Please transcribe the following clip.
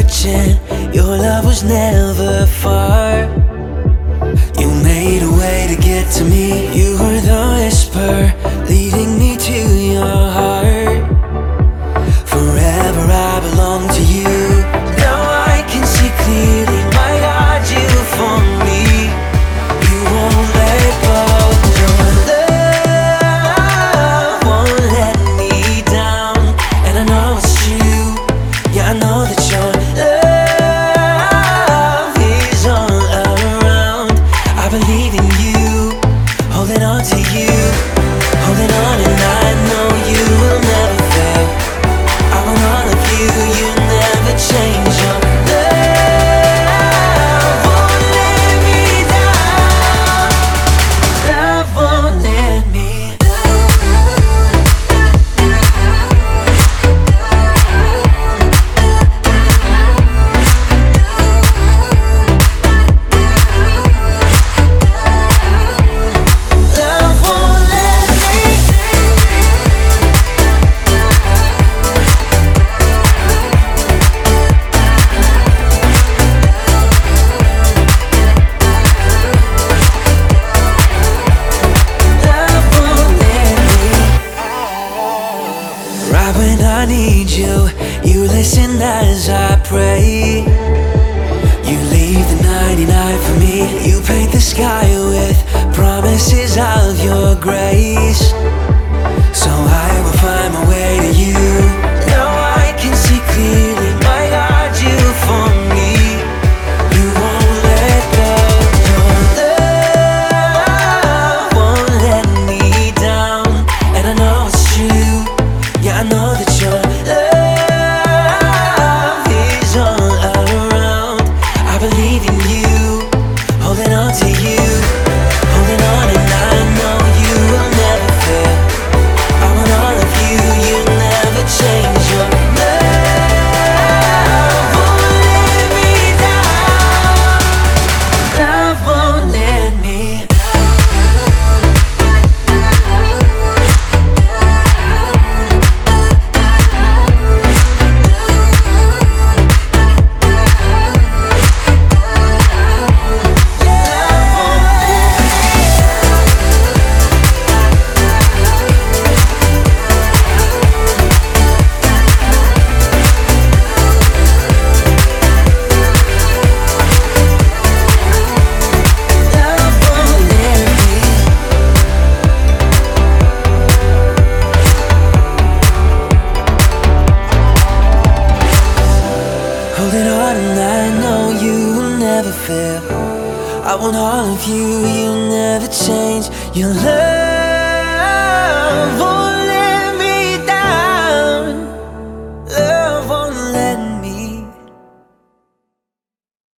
searching, your love was never far. You made a way to get to me. You were the whisper leading me to your heart. Forever I belong to you. Now I can see clearly, my God, you for me. You won't let go. Your love won't let me down, and I know it's true. Yeah, I know that your love is all around. I believe in you, holding on to you, holding on, and I know you will never fail. I want all of you, you never change. Your love won't let me down. Love won't let me right when I need you, you listen as I pray. You leave the 99 for me. You paint the sky with promises of your grace. So I will find my way to you. Now I can see clearly, my God, you for me. You won't let go. Your love won't let me down, and I know it's true. Yeah, I know that your love is all around. I believe in you, holding on to you, holding on, and I know you will never fail. I want all of you, you never change. Your love won't let me down. Love won't let me holding on, and I know you will never fail. I want all of you, you never change. Your love